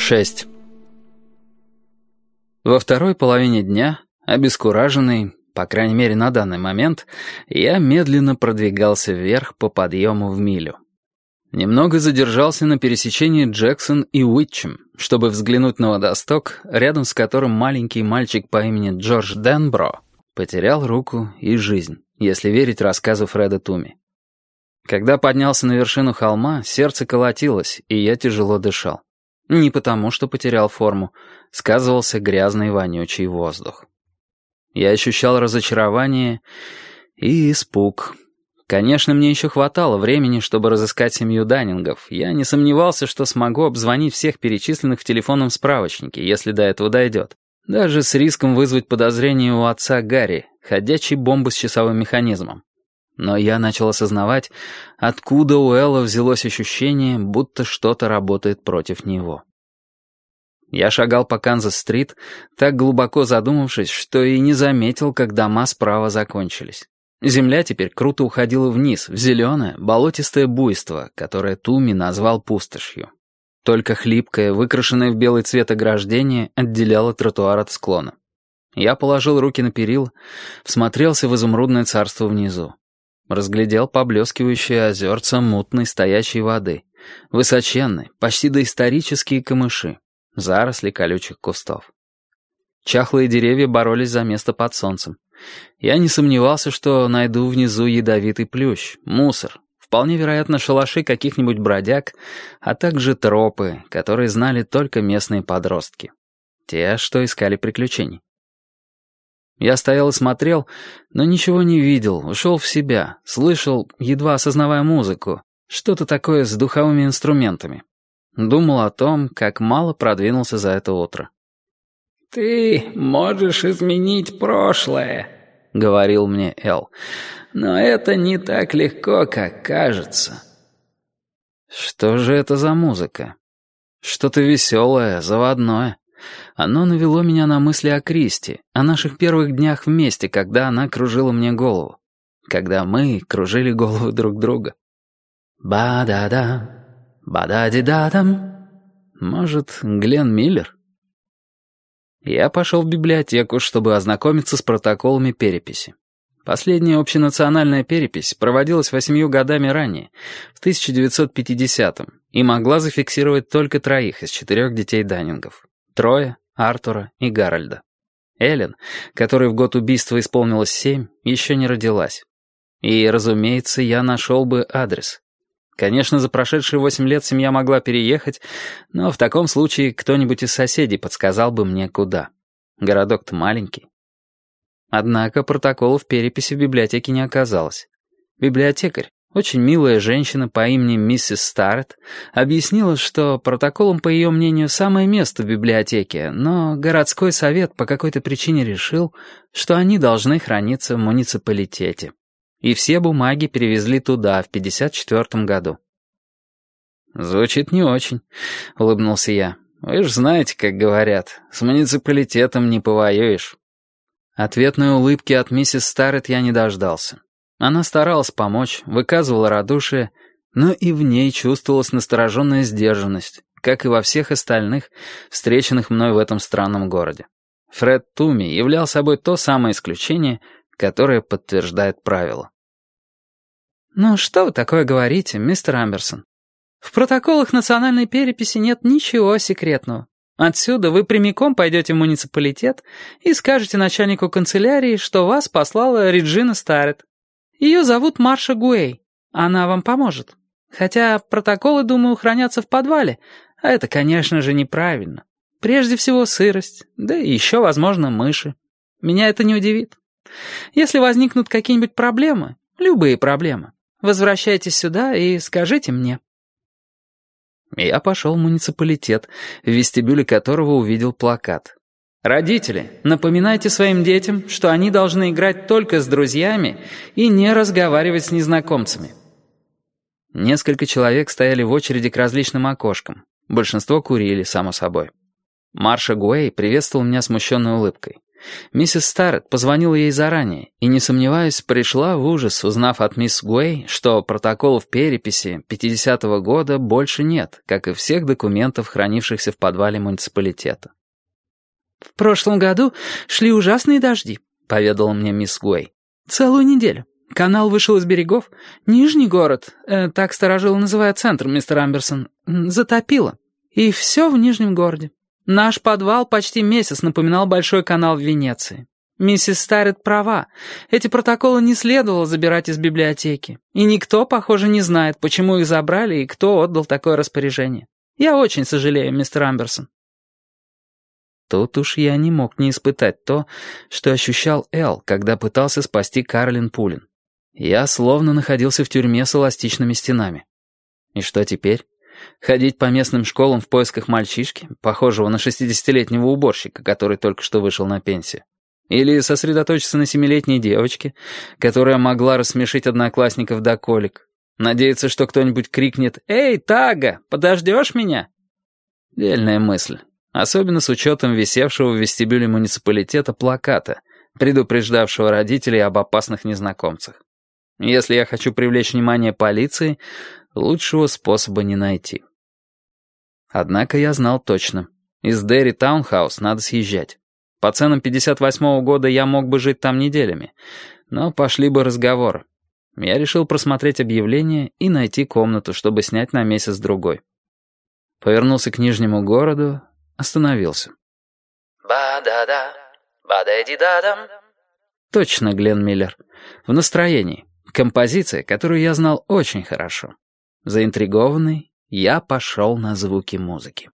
6. Во второй половине дня, обескураженный, по крайней мере на данный момент, я медленно продвигался вверх по подъему в милю. Немного задержался на пересечении Джексон и Уитчем, чтобы взглянуть на водосток, рядом с которым маленький мальчик по имени Джордж Денбро потерял руку и жизнь, если верить рассказу Фреда Туми. Когда поднялся на вершину холма, сердце колотилось, и я тяжело дышал. Не потому, что потерял форму, сказывался грязный вонючий воздух. Я ощущал разочарование и испуг. Конечно, мне еще хватало времени, чтобы разыскать семью Даннингов. Я не сомневался, что смогу обзвонить всех перечисленных в телефонном справочнике, если до этого дойдет. Даже с риском вызвать подозрение у отца Гарри, ходячей бомбы с часовым механизмом. Но я начал осознавать, откуда у Элла взялось ощущение, будто что-то работает против него. Я шагал по Канзас-стрит, так глубоко задумавшись, что и не заметил, как дома справа закончились. Земля теперь круто уходила вниз, в зеленое, болотистое буйство, которое Туми назвал пустошью. Только хлипкое, выкрашенное в белый цвет ограждение отделяло тротуар от склона. Я положил руки на перила, всмотрелся в изумрудное царство внизу. Разглядел поблескивающие озерца мутной стоячей воды, высоченные, почти доисторические камыши, заросли колючих кустов. Чахлые деревья боролись за место под солнцем. Я не сомневался, что найду внизу ядовитый плющ, мусор, вполне вероятно шалаши каких-нибудь бродяг, а также тропы, которые знали только местные подростки. Те, что искали приключений. Я стоял и смотрел, но ничего не видел, ушел в себя, слышал, едва осознавая музыку, что-то такое с духовыми инструментами. Думал о том, как мало продвинулся за это утро. «Ты можешь изменить прошлое», — говорил мне Эл, «но это не так легко, как кажется». Что же это за музыка? Что-то веселое, заводное. Оно навело меня на мысли о Кристи, о наших первых днях вместе, когда она кружила мне голову. Когда мы кружили голову друг друга. Ба-да-да, ба-да-ди-да-дам. Может, Глен Миллер? Я пошел в библиотеку, чтобы ознакомиться с протоколами переписи. Последняя общенациональная перепись проводилась 8 годами ранее, в 1950-м, и могла зафиксировать только 3 из 4 детей Даннингов. Троя, Артура и Гарольда. Эллен, которой в год убийства исполнилось 7, еще не родилась. И, разумеется, я нашел бы адрес. Конечно, за прошедшие 8 лет семья могла переехать, но в таком случае кто-нибудь из соседей подсказал бы мне, куда. Городок-то маленький. Однако протоколов переписи в библиотеке не оказалось. Библиотекарь, очень милая женщина по имени миссис Старретт, объяснила, что протоколам, по ее мнению, самое место в библиотеке, но городской совет по какой-то причине решил, что они должны храниться в муниципалитете. И все бумаги перевезли туда в 1954 году. «Звучит не очень», — улыбнулся я. «Вы же знаете, как говорят, с муниципалитетом не повоюешь». Ответной улыбки от миссис Старретт я не дождался. Она старалась помочь, выказывала радушие, но и в ней чувствовалась настороженная сдержанность, как и во всех остальных, встреченных мной в этом странном городе. Фред Туми являл собой то самое исключение, которое подтверждает правило. «Ну что вы такое говорите, мистер Амберсон? В протоколах национальной переписи нет ничего секретного. Отсюда вы прямиком пойдете в муниципалитет и скажете начальнику канцелярии, что вас послала Реджина Старретт. Ее зовут Марша Гуэй. Она вам поможет. Хотя протоколы, думаю, хранятся в подвале, а это, конечно же, неправильно. Прежде всего сырость, да и еще, возможно, мыши. Меня это не удивит. Если возникнут какие-нибудь проблемы, любые проблемы, возвращайтесь сюда и скажите мне». Я пошел в муниципалитет, в вестибюле которого увидел плакат. «Родители, напоминайте своим детям, что они должны играть только с друзьями и не разговаривать с незнакомцами». Несколько человек стояли в очереди к различным окошкам. Большинство курили, само собой. Марша Гуэй приветствовал меня смущенной улыбкой. Миссис Старретт позвонила ей заранее и, не сомневаясь, пришла в ужас, узнав от мисс Гуэй, что протоколов переписи 50-го года больше нет, как и всех документов, хранившихся в подвале муниципалитета. «В прошлом году шли ужасные дожди», — поведала мне мисс Гуэй. «Целую неделю. Канал вышел из берегов. Нижний город, так старожилы называют центр, мистер Амберсон, затопило. И все в Нижнем городе. Наш подвал почти месяц напоминал большой канал в Венеции. Миссис Старретт права. Эти протоколы не следовало забирать из библиотеки. И никто, похоже, не знает, почему их забрали и кто отдал такое распоряжение. Я очень сожалею, мистер Амберсон». Тут уж я не мог не испытать то, что ощущал Эл, когда пытался спасти Каролин Пулин. Я словно находился в тюрьме с эластичными стенами. И что теперь? Ходить по местным школам в поисках мальчишки, похожего на 60-летнего уборщика, который только что вышел на пенсию? Или сосредоточиться на 7-летней девочке, которая могла рассмешить одноклассников до колик? Надеяться, что кто-нибудь крикнет «Эй, Тага, подождешь меня?» Дельная мысль. Особенно с учетом висевшего в вестибюле муниципалитета плаката, предупреждавшего родителей об опасных незнакомцах. Если я хочу привлечь внимание полиции, лучшего способа не найти. Однако я знал точно. Из Дерри Таунхаус надо съезжать. По ценам 58-го года я мог бы жить там неделями, но пошли бы разговоры. Я решил просмотреть объявление и найти комнату, чтобы снять на месяц-другой. Повернулся к Нижнему городу, остановился. Ба-да-да, ба-да-ди-да-дам. Точно, Глен Миллер. В настроении. Композиция, которую я знал очень хорошо. Заинтригованный, я пошел на звуки музыки.